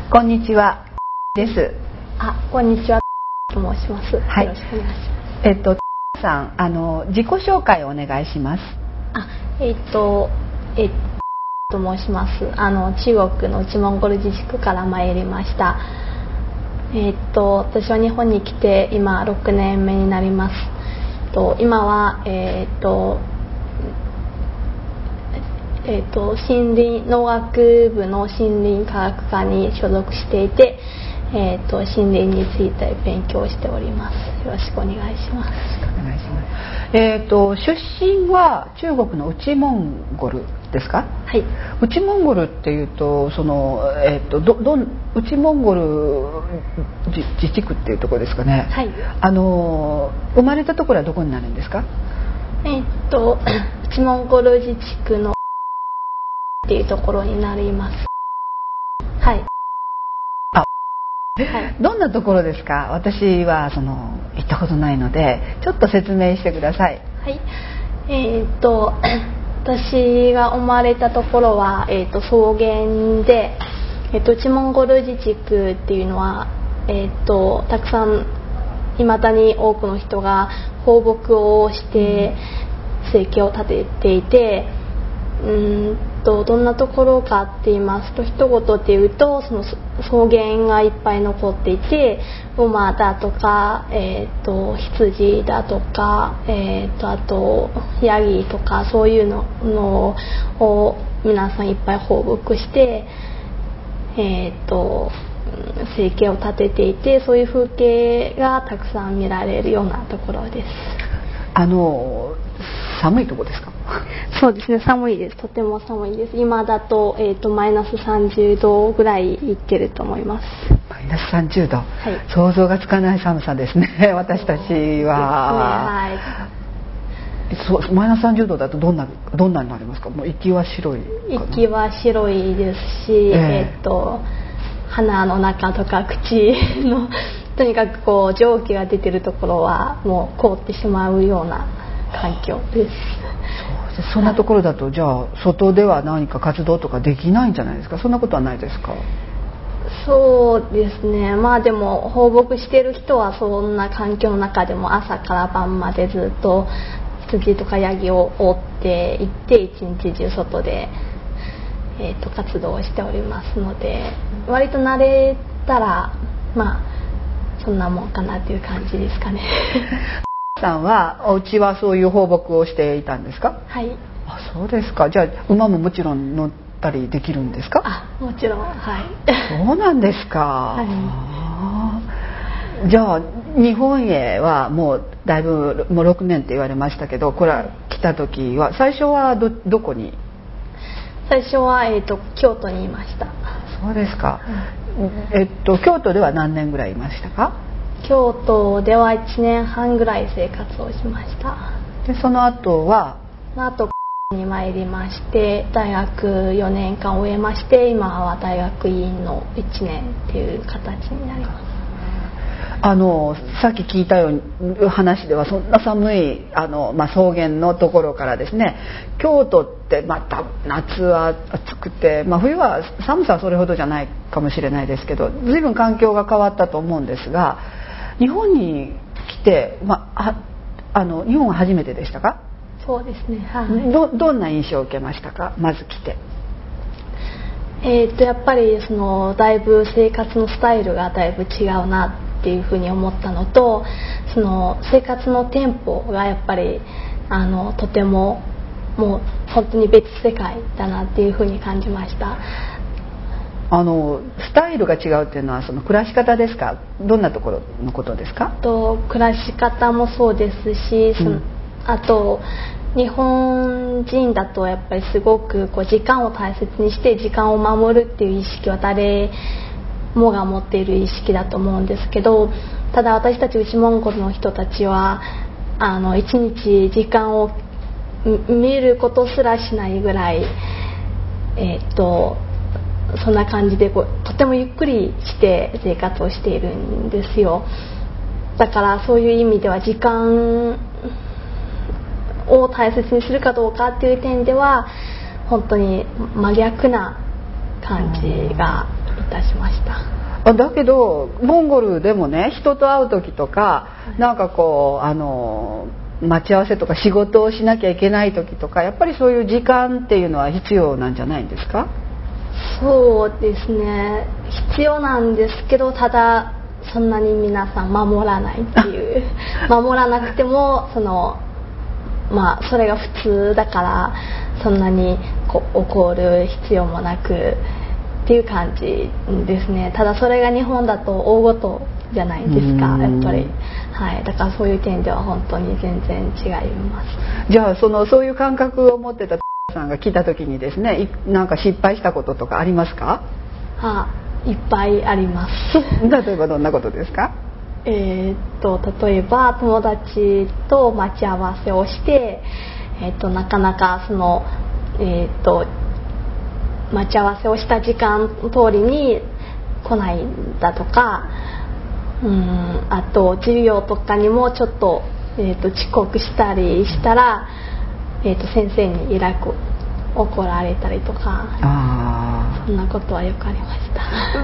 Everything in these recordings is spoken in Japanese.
こんにちはです。 こんにちはと申します。 はい、 よろしくお願いします。 さん、自己紹介をお願いします。 と申します。中国の内モンゴル自治区から参りました。私は日本に来て今6年目になります。今は森林農学部の森林科学科に所属していて、森林について勉強しております。よろしくお願いします。 お願いします。出身は中国の内モンゴルですか？ はい。 内モンゴルっていうと内モンゴル自治区っていうところですかね。 はい。 生まれたところはどこになるんですか？ 内モンゴル自治区のっていうところになります。はい。 はい、どんなところですか？私は行ったことないのでちょっと説明してください。 はい。私が生まれたところは、草原で、内モンゴル自治区っていうのは、たくさん未だに多くの人が放牧をして生計を立てていて、どんなところかって言いますと、一言で言うとその草原がいっぱい残っていて、馬だとか、羊だとか、あとヤギとかそういうのを皆さんいっぱい放牧して、生計を立てていて、そういう風景がたくさん見られるようなところです。 寒いとこですか？ そうですね、寒いです。とても寒いです。今だと、マイナス30度ぐらいいってると思います。 マイナス30度、 はい、 想像がつかない寒さですね。私たちは、そう、マイナス30度だとどんなになりますか？もう息は白いかな？ 息は白いですし、鼻の中とか口のとにかくこう蒸気が出てるところはもう凍ってしまうような環境です。 そんなところだと、じゃあ外では何か活動とかできないんじゃないですか？そんなことはないですか？ そうですね、でも放牧している人はそんな環境の中でも朝から晩までずっと羊とかヤギを追っていって一日中外で、活動をしておりますので、割と慣れたらそんなもんかなっていう感じですかね。 さんはお家はそういう放牧をしていたんですか？ はい。 そうですか。じゃあ馬ももちろん乗ったりできるんですか？ もちろん、はい。 そうなんですか。 はい。 じゃあ日本へはもうだいぶもう6年って言われましたけど、これは来た時は最初はどこに？ 最初は、京都にいました。 そうですか。京都では何年ぐらいいましたか？ 京都では1年半ぐらい生活をしました。 でその後はに参りまして、大学4年間終えまして、今は大学院の1年っていう形になります。 さっき聞いたように話では、そんな寒い草原のところからですね、京都ってまた夏は暑くて、冬は寒さはそれほどじゃないかもしれないですけど、随分環境が変わったと思うんですが、日本に来て、日本は初めてでしたか？ そうですね、はい。 どんな印象を受けましたか？まず来て。 やっぱりだいぶ生活のスタイルがだいぶ違うなっていうふうに思ったのと、生活のテンポがやっぱりとてももう本当に別世界だなっていうふうに感じました。 スタイルが違うっていうのは暮らし方ですか？どんなところのことですか？ 暮らし方もそうですし、あと日本人だとやっぱりすごく時間を大切にして時間を守るっていう意識は誰もが持っている意識だと思うんですけど、ただ私たち内モンゴルの人たちは一日時間を見ることすらしないぐらい、そんな感じでとてもゆっくりして生活をしているんですよ。だからそういう意味では時間を大切にするかどうかっていう点では本当に真逆な感じがいいたしました。 だけどモンゴルでもね、人と会う時とか、なんかこう待ち合わせとか仕事をしなきゃいけない時とか、やっぱりそういう時間っていうのは必要なんじゃないんですか？ そうですね、必要なんですけど、ただそんなに皆さん守らないっていう守らなくてもそれが普通だから、そんなに怒る必要もなくっていう感じですね。ただそれが日本だと大ごとじゃないですか、やっぱり。はい、だからそういう点では本当に全然違います。 じゃあそういう感覚を持ってたさんが来た時にですね、なんか失敗したこととかありますか？ いっぱいあります。 例えばどんなことですか？ 例えば友達と待ち合わせをして、なかなか待ち合わせをした時間通りに来ないんだとか、あと授業とかにもちょっと、遅刻したりしたら、先生に怒られたりとか、そんなことはよくありました。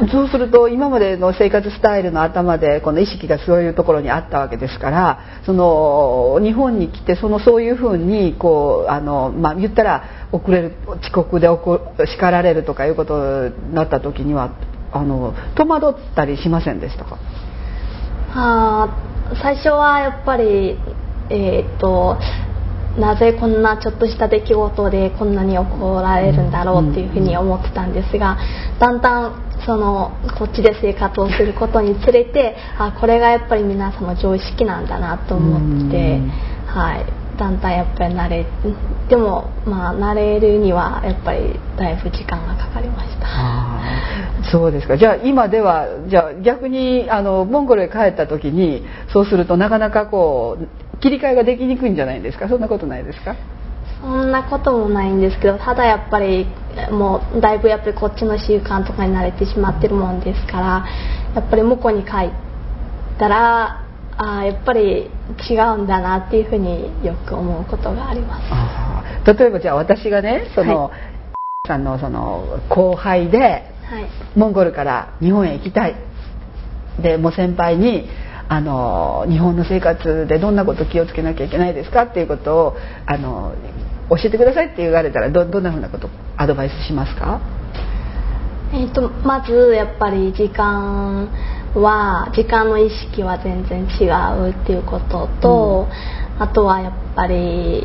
そうすると今までの生活スタイルの頭でこの意識がそういうところにあったわけですから、日本に来てそういうふうに言ったら遅刻で叱られるとかいうことになった時には戸惑ったりしませんでしたか？ 最初はやっぱりなぜこんなちょっとした出来事でこんなに怒られるんだろうっていうふうに思ってたんですが、だんだんこっちで生活をすることにつれて、これがやっぱり皆さんの常識なんだなと思って、だんだんやっぱり慣れるにはやっぱりだいぶ時間がかかりました。 そうですか。じゃあ今では逆にモンゴルへ帰った時にそうするとなかなか切り替えができにくいんじゃないですか？そんなことないですか？ そんなこともないんですけど、ただやっぱりもうだいぶやっぱりこっちの習慣とかに慣れてしまってるもんですから、やっぱり向こうに帰ったらやっぱり違うんだなっていうふうによく思うことがあります。 例えばじゃあ私がねさんの後輩で、モンゴルから日本へ行きたいで、もう先輩に日本の生活でどんなこと気をつけなきゃいけないですかっていうことを教えてくださいって言われたらどんなふうなことアドバイスしますか？ まずやっぱり時間の意識は全然違うっていうことと、あとはやっぱり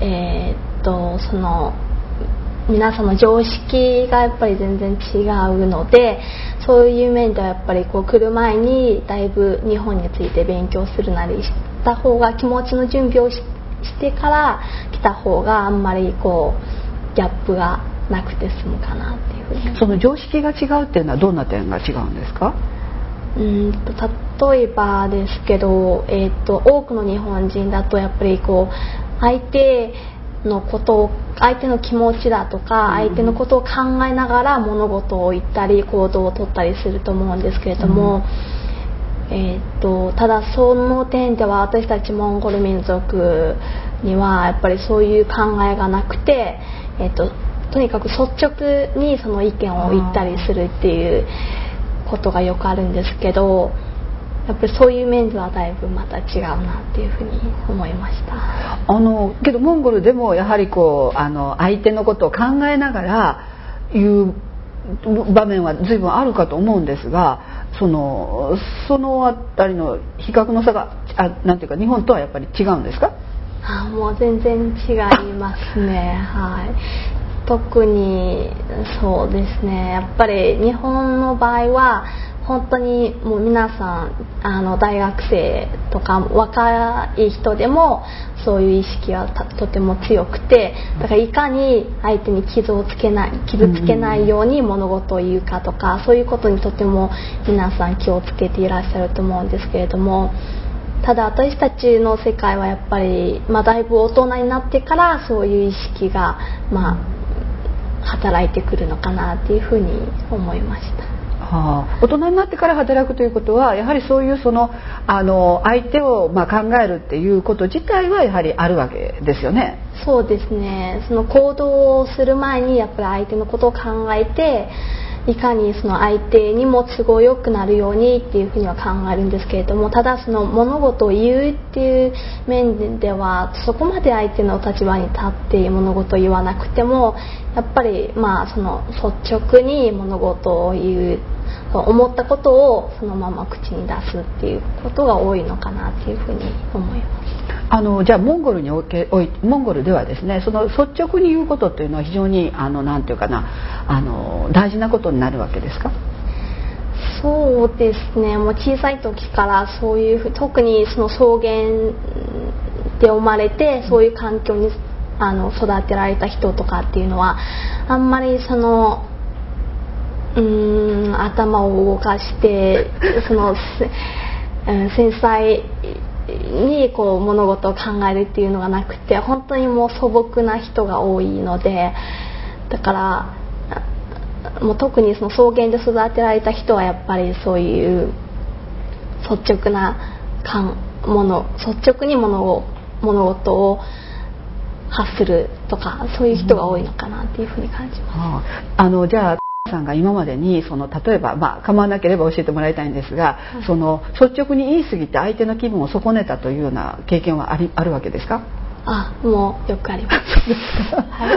皆さんの常識がやっぱり全然違うので、そういう面ではやっぱり来る前にだいぶ日本について勉強するなりした方が、気持ちの準備をしてから来た方があんまりギャップがなくて済むかなっていうふうに。 その常識が違うっていうのはどんな点が違うんですか？ 例えばですけど、多くの日本人だとやっぱり相手の気持ちだとか相手のことを考えながら物事を言ったり行動をとったりすると思うんですけれども、ただその点では私たちモンゴル民族にはやっぱりそういう考えがなくて、とにかく率直にその意見を言ったりするっていうことがよくあるんですけど、やっぱりそういう面ではだいぶまた違うなっていうふうに思いました。 けどモンゴルでもやはり相手のことを考えながら言う場面は随分あるかと思うんですが、そのあたりの比較の差がなんていうか日本とはやっぱり違うんですか？ もう全然違いますね。特にそうですね、やっぱり日本の場合は本当にもう皆さん大学生とか若い人でもそういう意識はとても強くて、だからいかに相手に傷つけないように物事を言うかとか、そういうことにとても皆さん気をつけていらっしゃると思うんですけれども、ただ私たちの世界はやっぱり、だいぶ大人になってからそういう意識が働いてくるのかなっていうふうに思いました。 大人になってから働くということはやはりそういう相手を考えるっていうこと自体はやはりあるわけですよね。 そうですね、その行動をする前にやっぱり相手のことを考えていかにその相手にも都合よくなるようにっていうふうには考えるんですけれども、ただその物事を言うっていう面ではそこまで相手の立場に立って物事を言わなくても、やっぱりその率直に物事を言う、思ったことをそのまま口に出すっていうことが多いのかなっていうふうに思います。 じゃあモンゴルではですね、その率直に言うことっていうのは非常になんていうかな、大事なことになるわけですか？ そうですね、もう小さい時からそういう特にその草原で生まれてそういう環境に育てられた人とかっていうのはあんまりその頭を動かしてその繊細にこう物事を考えるっていうのがなくて、本当にもう素朴な人が多いので、だからもう特にその草原で育てられた人はやっぱりそういう率直に物事を発するとか、そういう人が多いのかなっていうふうに感じます。 じゃあさんが今までに例えば、構わなければ教えてもらいたいんですが、はい、その率直に言い過ぎて相手の気分を損ねたというような経験はあるわけですか？ もうよくあります。 はい、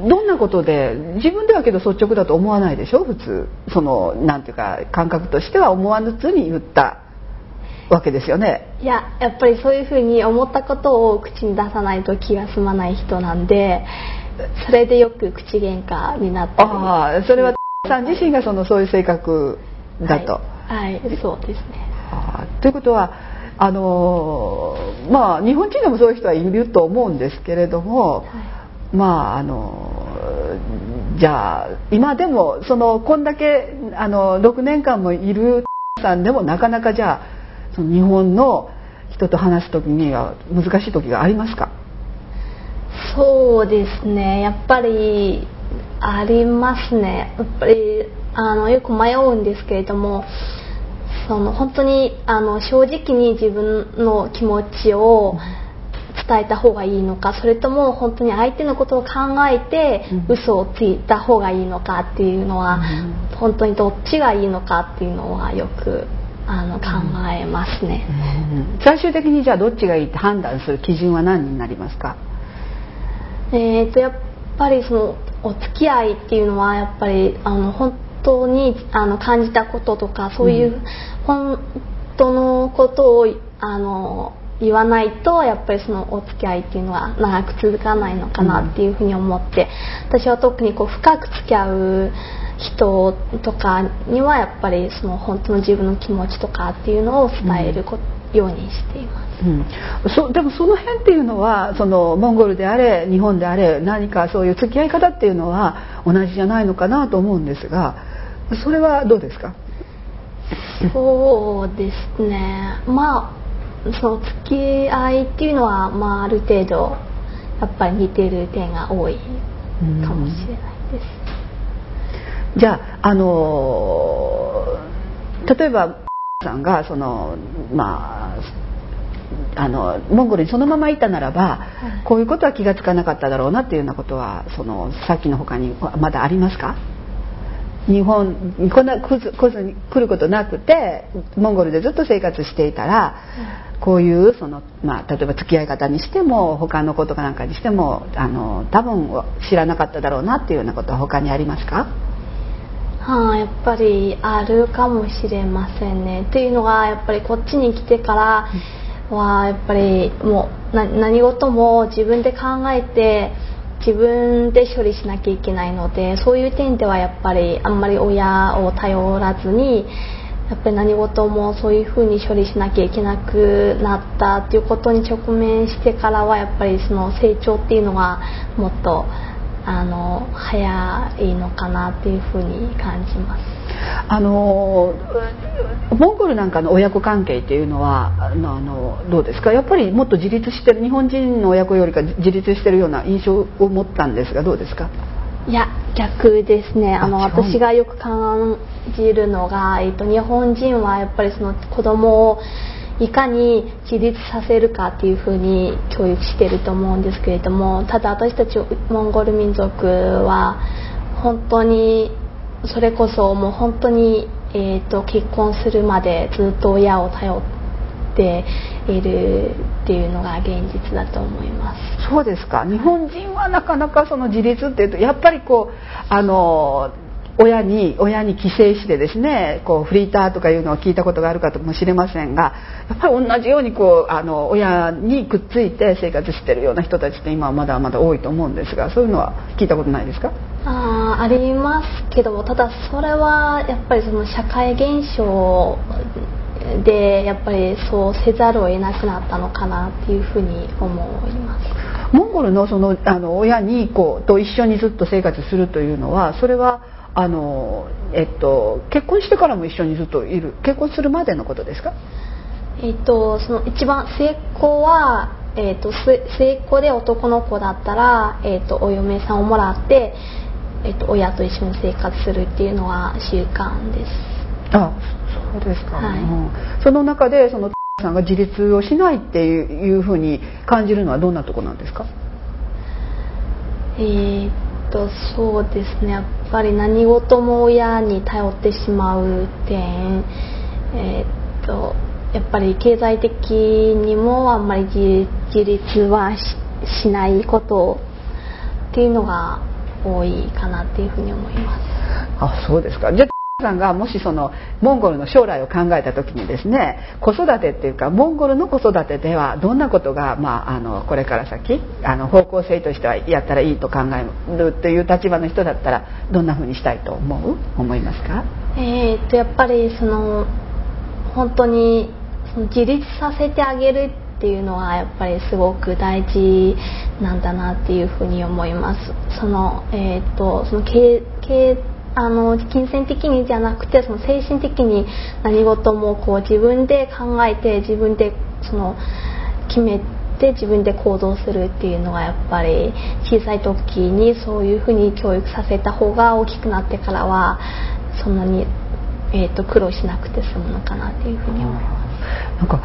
どんなことで、自分ではけど率直だと思わないでしょ普通、なんていうか感覚としては思わぬずに言ったわけですよね。 やっぱりそういうふうに思ったことを口に出さないと気が済まない人なんで、それでよく口喧嘩になったり。 それはさん自身がそういう性格だと。 はい、そうですね。 ということは日本人でもそういう人はいると思うんですけれども、はい、じゃあ今でもこんだけ6年間もいるさんでもなかなかじゃあ日本の人と話す時には難しい時がありますか？ そうですね、やっぱりありますね。やっぱりよく迷うんですけれども、本当に正直に自分の気持ちを伝えた方がいいのか、それとも本当に相手のことを考えて嘘をついた方がいいのかっていうのは、本当にどっちがいいのかっていうのはよく考えますね。 最終的にじゃあどっちがいいって判断する基準は何になりますか？ やっぱりお付き合いっていうのはやっぱり本当に感じたこととか、そういう本当のことを言わないと、やっぱりお付き合いっていうのは長く続かないのかなっていうふうに思って、私は特に深く付き合う人とかにはやっぱり本当の自分の気持ちとかっていうのを伝えるようにしています。 でもその辺っていうのはモンゴルであれ日本であれ、何かそういう付き合い方っていうのは同じじゃないのかなと思うんですが、それはどうですか？ そうですね、その付き合いっていうのは、ある程度やっぱり似てる点が多いかもしれないです。 じゃあ例えばさんがモンゴルにそのままいたならば、こういうことは気がつかなかっただろうなっていうようなことはさっきの他にまだありますか？日本に来ることなくてモンゴルでずっと生活していたら、こういう例えば付き合い方にしても他のことかなんかにしても多分知らなかっただろうなっていうようなことは他にありますか？ やっぱりあるかもしれませんね。っていうのがやっぱりこっちに来てからはやっぱりもう何事も自分で考えて自分で処理しなきゃいけないので、そういう点ではやっぱりあんまり親を頼らずに、やっぱり何事もそういうふうに処理しなきゃいけなくなったっていうことに直面してからは、やっぱり成長っていうのがもっと早いのかなっていうふうに感じます。 モンゴルなんかの親子関係っていうのはどうですか？やっぱりもっと自立してる、日本人の親子よりか自立してるような印象を持ったんですが、どうですか？ いや、逆ですね。私がよく感じるのが、日本人はやっぱり子供をいかに自立させるかっていうふうに教育していると思うんですけれども、ただ私たちモンゴル民族は本当にそれこそもう本当に、結婚するまでずっと親を頼っているっていうのが現実だと思います。 そうですか。日本人はなかなかその自立っていうとやっぱりこう親に寄生してですね、こうフリーターとかいうのを聞いたことがあるかもしれませんが、やっぱり同じようにこう親にくっついて生活しているような人たちって今はまだまだ多いと思うんですが、そういうのは聞いたことないですか？ ありますけども、ただそれはやっぱりその社会現象でやっぱりそうせざるを得なくなったのかなっていうふうに思います。 モンゴルの親にと一緒にずっと生活するというのは、それは結婚してからも一緒にずっといる、結婚するまでのことですか？ その一番末っ子は、末っ子で男の子だったら、お嫁さんをもらって、親と一緒に生活するっていうのは習慣です。 あ、そうですか、 はい。 その中でそのさんが自立をしないっていうふうに感じるのはどんなところなんですか？ そうですね、やっぱり何事も親に頼ってしまう点、やっぱり経済的にもあんまり自立は しないことっていうのが多いかなっていうふうに思います。 あ、そうですか。じゃあさんがもしそのモンゴルの将来を考えた時にですね、子育てっていうかモンゴルの子育てではどんなことが、これから先方向性としてはやったらいいと考えるという立場の人だったらどんなふうにしたいと思いますか？ やっぱりその本当にその自立させてあげるっていうのはやっぱりすごく大事なんだなっていうふうに思います。その金銭的にじゃなくて、その精神的に何事もこう自分で考えて自分でその決めて自分で行動するっていうのはやっぱり小さい時にそういうふうに教育させた方が大きくなってからはそんなに、苦労しなくて済むのかなっていうふうに思います。 なんか、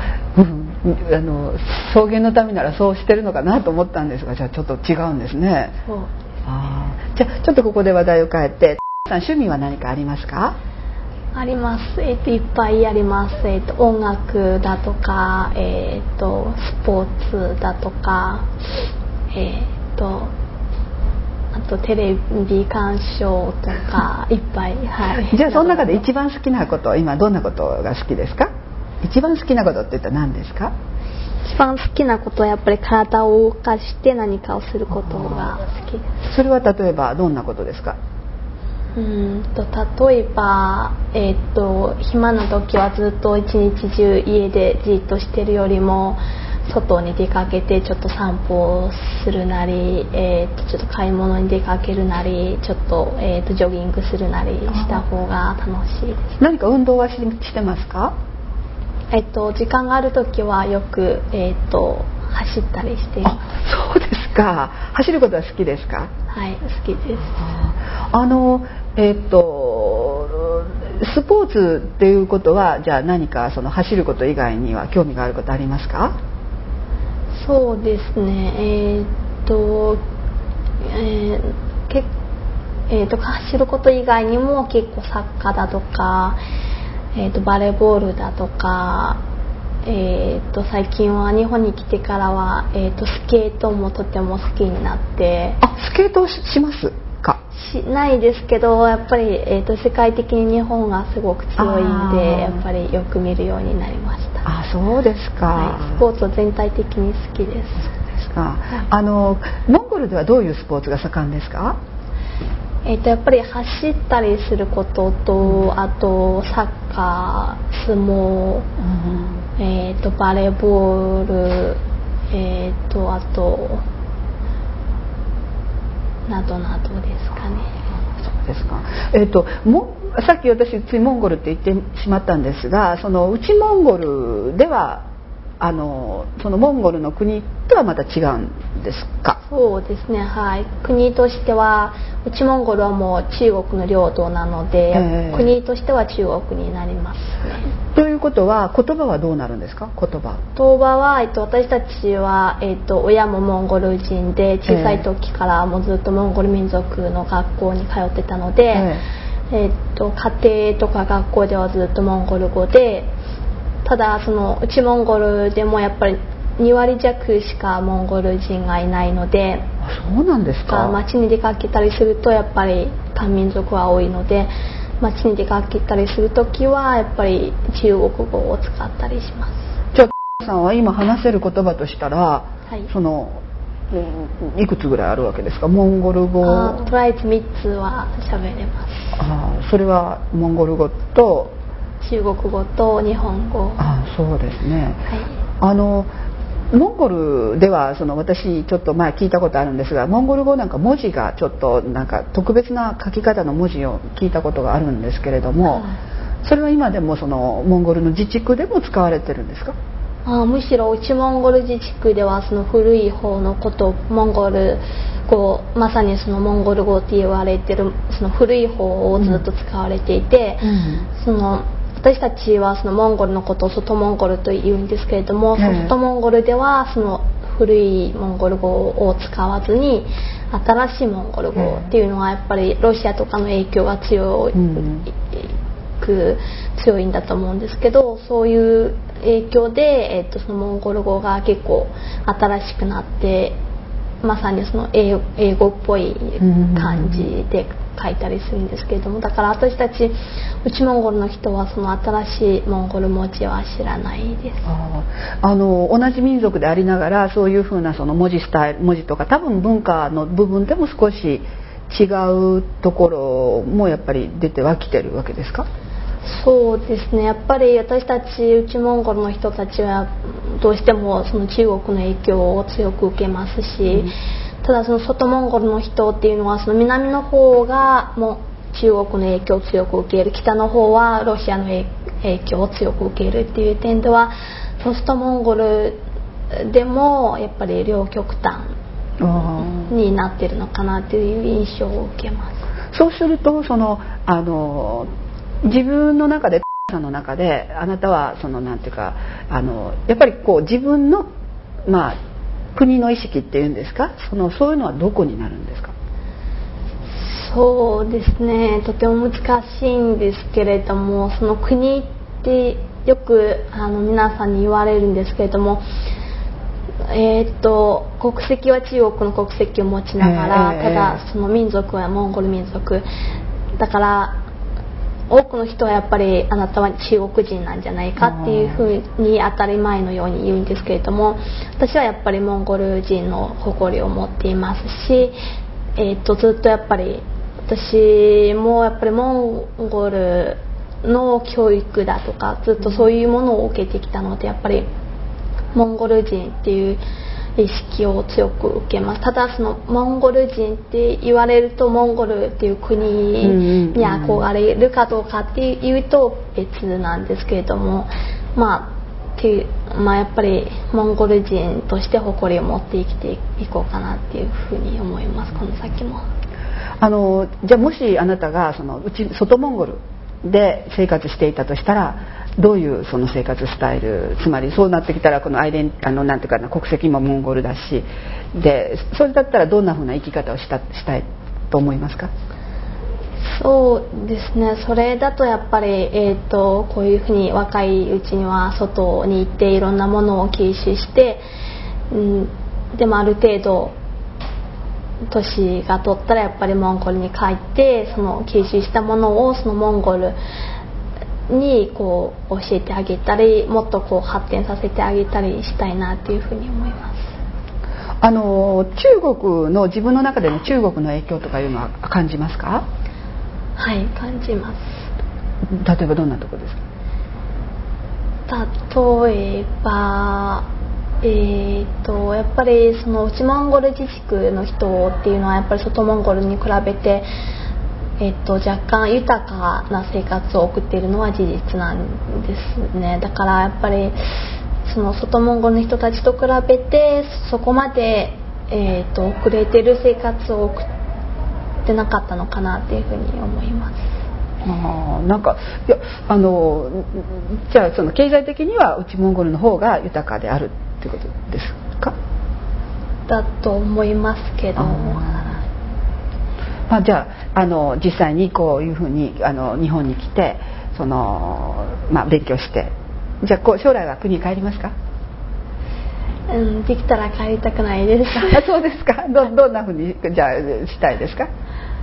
草原のためならそうしてるのかなと思ったんですが、じゃあちょっと違うんですね。 そうですね。 じゃあちょっとここで話題を変えて、趣味は何かありますか？ あります。いっぱいあります。音楽だとか、スポーツだとか、あとテレビ鑑賞とかいっぱい、はい。 じゃあその中で一番好きなこと、今どんなことが好きですか？一番好きなことって言ったら何ですか？ 一番好きなことはやっぱり体を動かして何かをすることが好きです。 それは例えばどんなことですか？ 例えば、暇な時はずっと一日中家でじっとしてるよりも外に出かけてちょっと散歩をするなり、ちょっと買い物に出かけるなり、ちょっと、ジョギングするなりした方が楽しいです。 何か運動はしてますか？ 時間がある時はよく、走ったりしています。 あ、そうですか。走ることは好きですか？ はい、好きです。 スポーツっていうことはじゃあ何かその走ること以外には興味があることありますか？ そうですね。走ること以外にも結構サッカーだとか、バレーボールだとか、最近は日本に来てからは、スケートもとても好きになって。 スケートをしますか？ しないですけどやっぱり、世界的に日本がすごく強いんでやっぱりよく見るようになりました。 そうですか、 はい、スポーツは全体的に好きです。 そうですか、はい、モンゴルではどういうスポーツが盛んですか？ やっぱり走ったりすることと、あとサッカー、相撲、バレーボール、あとなどなどですかね。 そうですか。さっき私ついモンゴルって言ってしまったんですが、その内モンゴルではそのモンゴルの国とはまた違うんですか？ そうですね、はい。国としては内モンゴルはもう中国の領土なので、国としては中国になりますね。 ということは言葉はどうなるんですか？言葉は、私たちは、親もモンゴル人で小さい時からもうずっとモンゴル民族の学校に通ってたので、 家庭とか学校ではずっとモンゴル語で、ただその内モンゴルでもやっぱり2割弱しかモンゴル人がいないので。 そうなんですか。 街に出かけたりするとやっぱり漢民族は多いので、街に出かけたりするときはやっぱり中国語を使ったりします。 じゃあさんは今話せる言葉としたら、はい、いくつぐらいあるわけですか？モンゴル語。 とりあえず3つは喋れます。 それはモンゴル語と中国語と日本語。 そうですね、 はい、 モンゴルでは私ちょっと前聞いたことあるんですが、モンゴル語なんか文字がちょっとなんか特別な書き方の文字を聞いたことがあるんですけれども、それは今でもモンゴルの自治区でも使われてるんですか？ むしろ内モンゴル自治区では古い方のことモンゴル語、まさにモンゴル語って言われてる古い方をずっと使われていて、私たちはモンゴルのことを外モンゴルと言うんですけれども、外モンゴルでは古いモンゴル語を使わずに新しいモンゴル語っていうのはやっぱりロシアとかの影響が強いんだと思うんですけど、そういう影響で、モンゴル語が結構新しくなって、まさに英語っぽい感じで書いたりするんですけれども、だから私たち内モンゴルの人は新しいモンゴル文字は知らないです。 同じ民族でありながらそういうふうな文字スタイル、文字とか多分文化の部分でも少し違うところもやっぱり出てはきてるわけですか？ そうですね、やっぱり私たち内モンゴルの人たちはどうしても中国の影響を強く受けますし、ただ外モンゴルの人っていうのは南の方がもう中国の影響を強く受ける、北の方はロシアの影響を強く受けるっていう点では外モンゴルでもやっぱり両極端になってるのかなという印象を受けます。 そうすると自分の中でさんの中であなたはなんていうかやっぱり自分の国の意識っていうんですか、そういうのはどこになるんですか？ そうですね、とても難しいんですけれども、国ってよく皆さんに言われるんですけれども、国籍は中国の国籍を持ちながら、ただ民族はモンゴル民族だから、多くの人はやっぱりあなたは中国人なんじゃないかっていうふうに当たり前のように言うんですけれども、私はやっぱりモンゴル人の誇りを持っていますし、ずっとやっぱり私もやっぱりモンゴルの教育だとかずっとそういうものを受けてきたので、やっぱりモンゴル人っていう意識を強く受けます。ただモンゴル人って言われるとモンゴルっていう国に憧れるかどうかっていうと別なんですけれども、やっぱりモンゴル人として誇りを持って生きていこうかなっていうふうに思います、この先も。 じゃあもしあなたが外モンゴルで生活していたとしたら、どういう生活スタイル、つまりそうなってきたらなんていうかな、国籍もモンゴルだしで、それだったらどんなふうな生き方をしたいと思いますか？ そうですね、それだとやっぱり、こういうふうに若いうちには外に行っていろんなものを吸収して、でもある程度年が取ったらやっぱりモンゴルに帰って吸収したものをモンゴルに教えてあげたり、もっと発展させてあげたりしたいなというふうに思います。 中国の自分の中での中国の影響とかいうのは感じますか？ はい、感じます。 例えばどんなところですか？ 例えばやっぱり内モンゴル自治区の人っていうのはやっぱり外モンゴルに比べて若干豊かな生活を送っているのは事実なんですね。だからやっぱり外モンゴルの人たちと比べてそこまで、遅れてる生活を送ってなかったのかなっていうふうに思います。 なんかいやじゃあ経済的には内モンゴルの方が豊かであるってことですか？ だと思いますけど。 まあ、じゃあ実際にこういうふうに日本に来て勉強して、じゃあ将来は国に帰りますか？ できたら帰りたくないです。 あ、そうですか。どんなふうにじゃあしたいですか？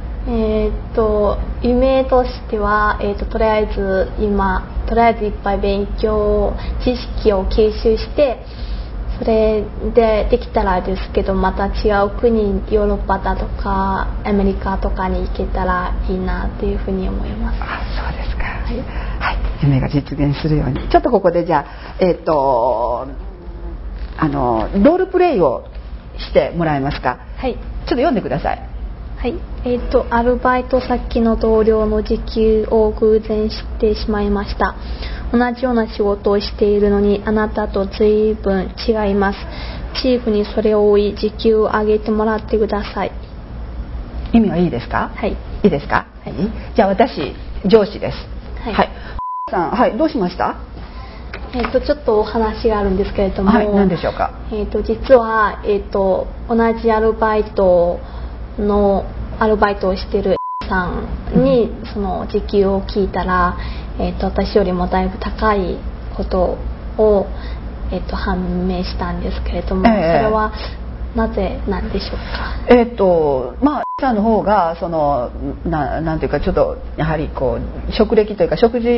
夢としては、とりあえずいっぱい勉強知識を吸収して、それでできたらですけど、また違う国、ヨーロッパだとかアメリカとかに行けたらいいなっていうふうに思います。 あ、そうですか。 はい、 はい、夢が実現するように。ちょっとここでじゃあロールプレイをしてもらえますか？ はい、 ちょっと読んでください。 はい、アルバイト先の同僚の時給を偶然知ってしまいました。同じような仕事をしているのにあなたと随分違います。チーフにそれを追い時給を上げてもらってください。 意味はいいですか？ はい、 いいですか？ はい、 じゃあ私上司です。 はい、 はい、さん、はい、どうしました？ ちょっとお話があるんですけれども、 はい、何でしょうか？ 実は、同じアルバイトをしているさんにその時給を聞いたら、私よりもだいぶ高いことを、判明したんですけれども、それはなぜなんでしょうか？ さんの方がなんていうか、ちょっとやはりこう職歴というか期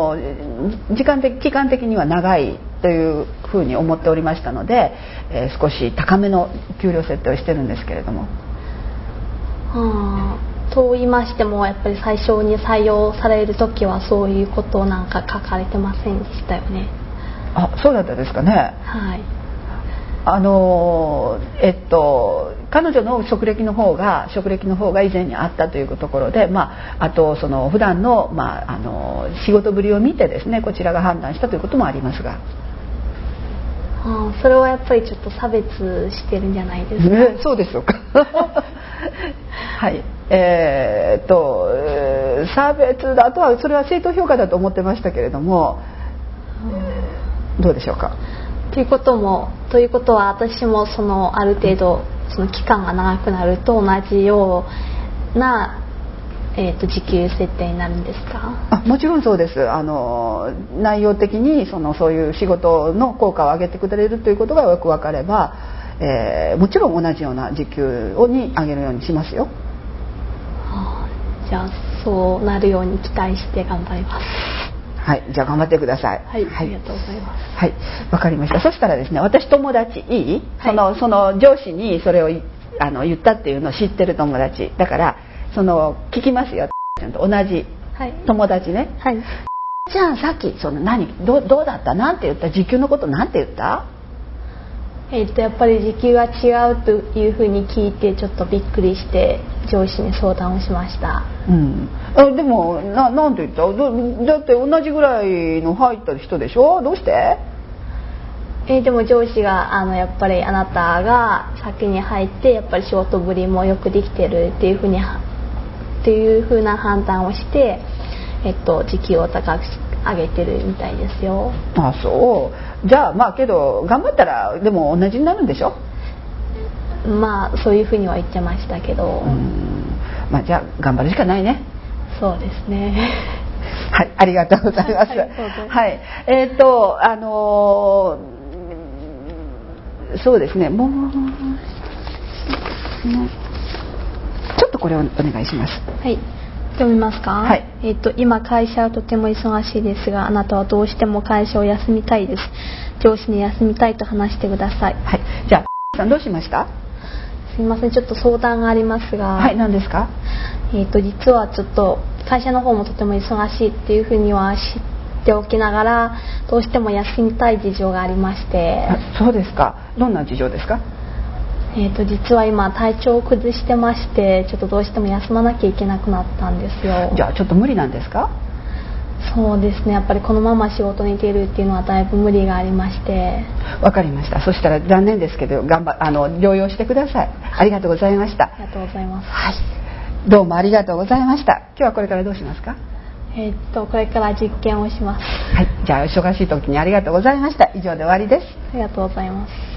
間的には長いというふうに思っておりましたので、少し高めの給料設定をしてるんですけれども。 と言いましても、やっぱり最初に採用される時はそういうことなんか書かれてませんでしたよね。 あ、そうだったですかね。 はい。 彼女の職歴の方が以前にあったというところで、あと普段の、仕事ぶりを見てですね、こちらが判断したということもありますが、 それはやっぱりちょっと差別してるんじゃないですか？ そうでしょうか？はい、差別だとは、それは正当評価だと思ってましたけれども、どうでしょうか？ということは、私もある程度期間が長くなると同じような、時給設定になるんですか？ もちろんそうです。内容的にそういう仕事の効果を上げてくれるということがよく分かれば、もちろん同じような時給に上げるようにしますよ。 じゃあそうなるように期待して頑張ります。 はい、じゃあ頑張ってください。 はい、ありがとうございます。 はい、わかりました。そしたらですね、私友達いい？ はい、 その上司にそれを言ったっていうのを知ってる友達だから、聞きますよ。ちゃんと同じ友達ね。 はい。 じゃあさっきどうだった？なんて言った？時給のことなんて言った？ やっぱり時給が違うというふうに聞いて、ちょっとびっくりして上司に相談をしました。 でもなんて言った？だって同じぐらいの入った人でしょ？どうして？ でも上司がやっぱりあなたが先に入って、やっぱり仕事ぶりもよくできてるっていうふうな判断をして、時給を高く上げてるみたいですよ。 あ、そう。じゃあけど頑張ったらでも同じになるんでしょ？ そういうふうには言ってましたけど、 じゃあ頑張るしかないね。 そうですね。 はい、ありがとうございます。はい、そうですね。もうちょっとこれをお願いします。 はい。読みますか？ はい。 今会社はとても忙しいですが、あなたはどうしても会社を休みたいです。上司に休みたいと話してください。 はい。じゃあさんどうしました？ すみません、ちょっと相談がありますが。 はい、何ですか？ 実はちょっと会社の方もとても忙しいっていうふうには知っておきながら、どうしても休みたい事情がありまして。 そうですか。どんな事情ですか？ 実は今体調を崩してまして、ちょっとどうしても休まなきゃいけなくなったんですよ。 じゃあちょっと無理なんですか？ そうですね、やっぱりこのまま仕事に出るっていうのはだいぶ無理がありまして。 わかりました。そしたら残念ですけど療養してください。ありがとうございました。 ありがとうございます。 はい、どうもありがとうございました。今日はこれからどうしますか？ これから実験をします。 はい、じゃあ忙しい時にありがとうございました。以上で終わりです。 ありがとうございます。